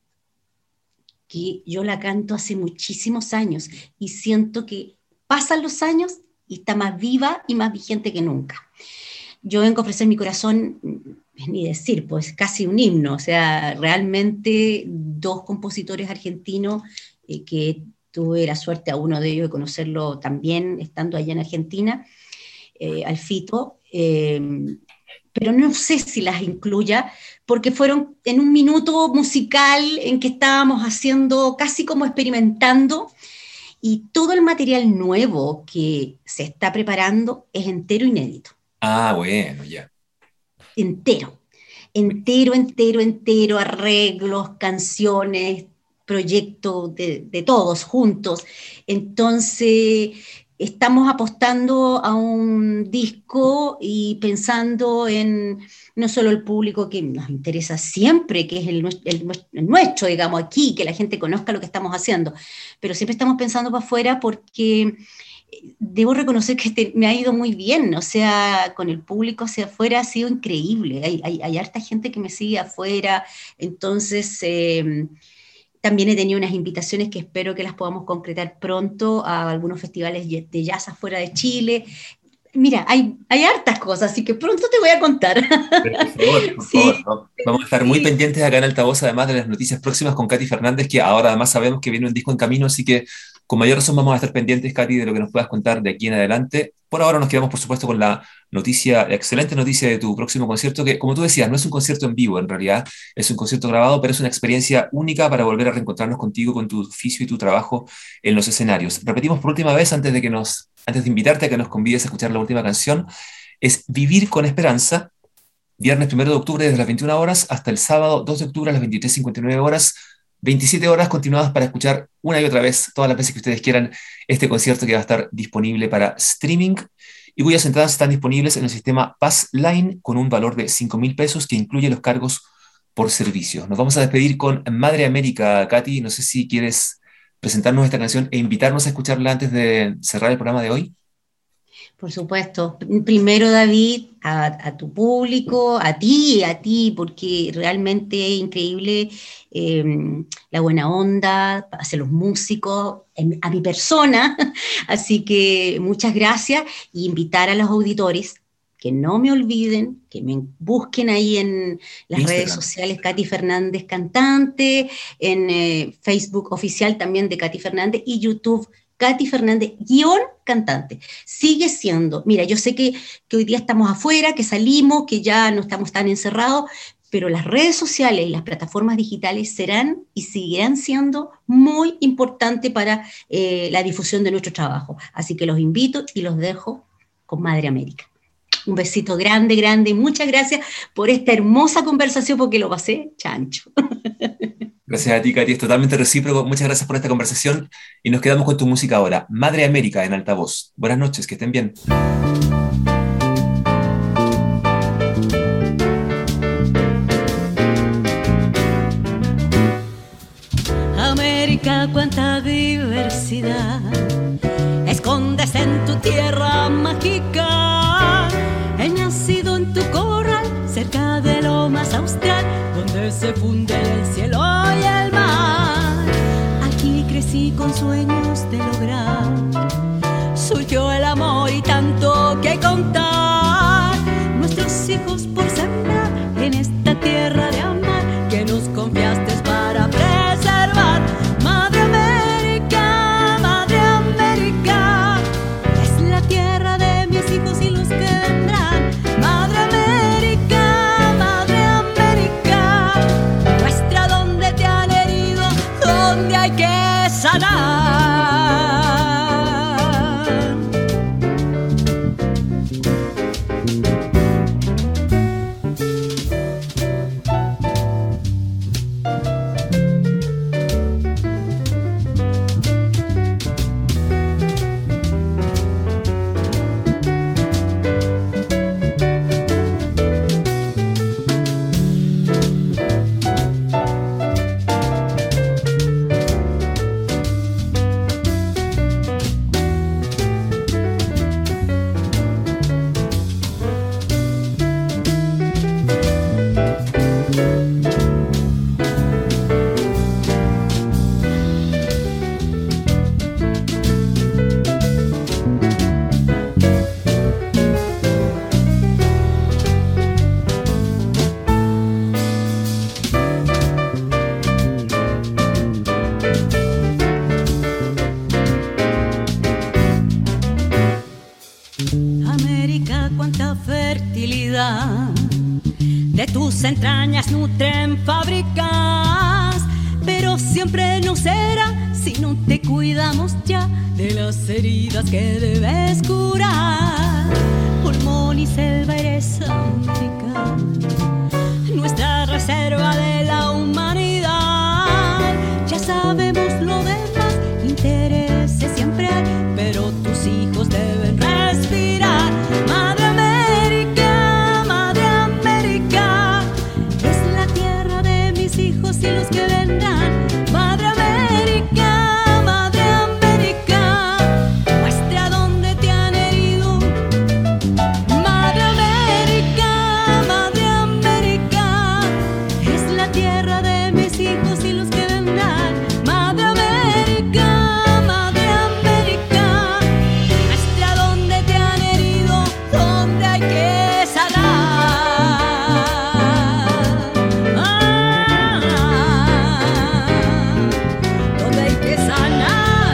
que yo la canto hace muchísimos años y siento que pasan los años y está más viva y más vigente que nunca. Yo vengo a ofrecer mi corazón, ni decir, pues casi un himno, o sea, realmente dos compositores argentinos que tuve la suerte a uno de ellos de conocerlo también estando allá en Argentina, al Fito, pero no sé si las incluya, porque fueron en un minuto musical en que estábamos haciendo, casi como experimentando, y todo el material nuevo que se está preparando es entero inédito. Ah, bueno, ya. Entero, arreglos, canciones, proyectos de todos juntos. Entonces, estamos apostando a un disco y pensando en no solo el público que nos interesa siempre, que es el nuestro, digamos, aquí, que la gente conozca lo que estamos haciendo, pero siempre estamos pensando para afuera porque debo reconocer que me ha ido muy bien, o sea, con el público hacia afuera ha sido increíble, hay harta gente que me sigue afuera, entonces también he tenido unas invitaciones que espero que las podamos concretar pronto a algunos festivales de jazz afuera de Chile. Mira, hay hartas cosas, así que pronto te voy a contar. Pero por favor, ¿no? Vamos a estar muy pendientes acá en Altavoz, además de las noticias próximas con Katy Fernández, que ahora además sabemos que viene un disco en camino, así que con mayor razón vamos a estar pendientes, Katy, de lo que nos puedas contar de aquí en adelante. Por ahora nos quedamos, por supuesto, con la excelente noticia de tu próximo concierto, que, como tú decías, no es un concierto en vivo, en realidad es un concierto grabado, pero es una experiencia única para volver a reencontrarnos contigo, con tu oficio y tu trabajo en los escenarios. Repetimos por última vez, antes de invitarte a que nos convides a escuchar la última canción, es Vivir con Esperanza, viernes 1 de octubre desde las 21 horas hasta el sábado 2 de octubre a las 23:59 horas, 27 horas continuadas para escuchar una y otra vez, todas las veces que ustedes quieran, este concierto que va a estar disponible para streaming y cuyas entradas están disponibles en el sistema Passline con un valor de 5.000 pesos que incluye los cargos por servicio. Nos vamos a despedir con Madre América. Katy, no sé si quieres presentarnos esta canción e invitarnos a escucharla antes de cerrar el programa de hoy. Por supuesto. Primero, David, a tu público, a ti, porque realmente es increíble la buena onda hacia los músicos, a mi persona. Así que muchas gracias, y invitar a los auditores que no me olviden, que me busquen ahí en las redes sociales, Katy Fernández Cantante, en Facebook oficial también de Katy Fernández, y YouTube Katy Fernández _cantante. Sigue siendo, mira, yo sé que hoy día estamos afuera, que salimos, que ya no estamos tan encerrados, pero las redes sociales y las plataformas digitales serán y seguirán siendo muy importantes para la difusión de nuestro trabajo. Así que los invito y los dejo con Madre América. Un besito grande, grande, y muchas gracias por esta hermosa conversación, porque lo pasé chancho. Gracias a ti, Katy, es totalmente recíproco. Muchas gracias por esta conversación y nos quedamos con tu música ahora. Madre América en altavoz. Buenas noches, que estén bien. América, cuánta diversidad escondes en tu tierra mágica. He nacido en tu corral, cerca de lo más austral, donde se funde el cielo y el mar. Aquí crecí con sueños de lograr, surgió el amor y tanto que contar. Nuestros hijos por sembrar en esta tierra de amar que nos confiaste para preservar. Madre América, Madre América, es la tierra de mis hijos y los que vendrán. Madre América, Madre América, muestra dónde te han herido, dónde hay que sanar. América, cuánta fertilidad de tus entrañas nutren fábricas, pero siempre no será si no te cuidamos ya de las heridas que debes curar. Pulmón y selva eres América, nuestra reserva de la humanidad. Ya sabemos lo demás, intereses siempre hay, pero tus hijos deben respirar. Madre América, Madre América, es la tierra de mis hijos y los que vendrán. Madre América, Madre América, muestra dónde te han herido. Madre América, Madre América, es la tierra de mis hijos y los que vendrán. Madre América, Madre América, muestra dónde te han herido, dónde hay que sanar. Dónde hay que sanar.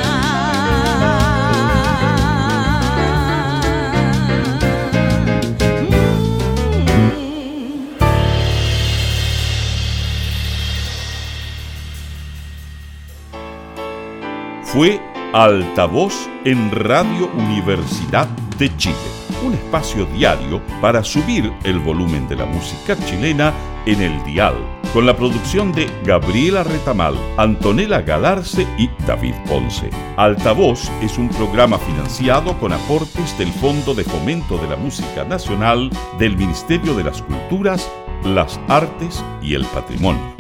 Fue Altavoz en Radio Universidad de Chile, un espacio diario para subir el volumen de la música chilena en el dial, con la producción de Gabriela Retamal, Antonella Galarce y David Ponce. Altavoz es un programa financiado con aportes del Fondo de Fomento de la Música Nacional del Ministerio de las Culturas, las Artes y el Patrimonio.